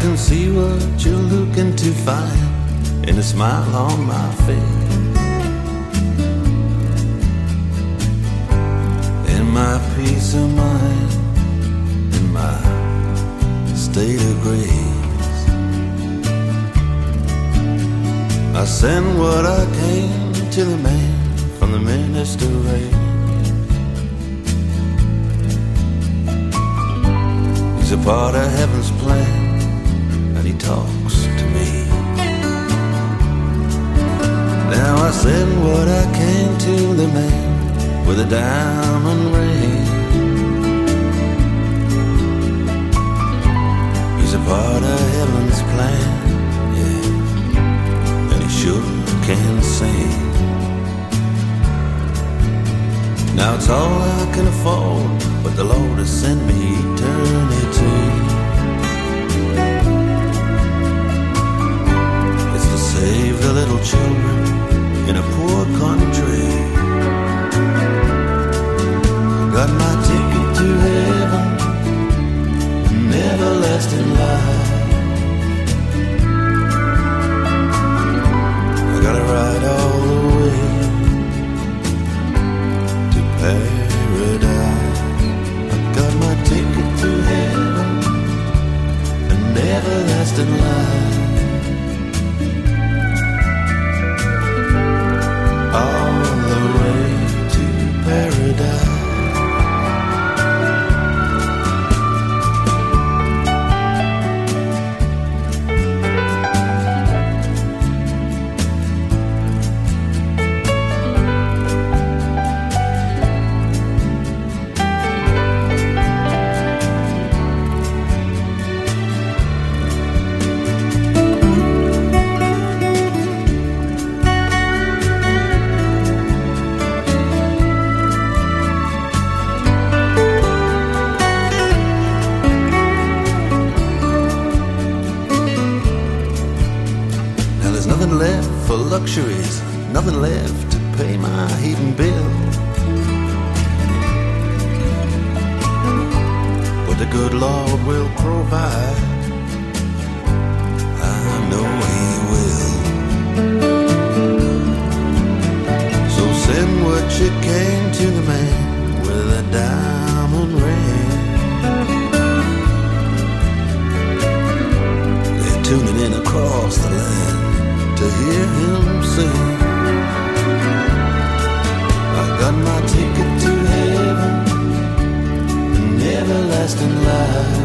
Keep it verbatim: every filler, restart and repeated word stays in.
can see what you're looking to find in a smile on my face. In my peace of mind, in my state of grace, I send what I came to the man from the minister race. He's a part of heaven's plan, and he talks to me. Now I send what I came to the man with a diamond ring. He's a part of heaven's plan, yeah, and he sure can sing. Now it's all I can afford, but the Lord has sent me eternity. It's to save the little children in a poor country. Got my ticket to heaven, an everlasting life. I gotta ride all the way to paradise. I got my ticket to heaven, an everlasting life. All the way to paradise. Luxuries, nothing left to pay my heating bill. But the good Lord will provide, I know He will. So send what you came to the man with a diamond ring. They're tuning in across the land to hear him sing. I got my ticket to heaven, an everlasting life.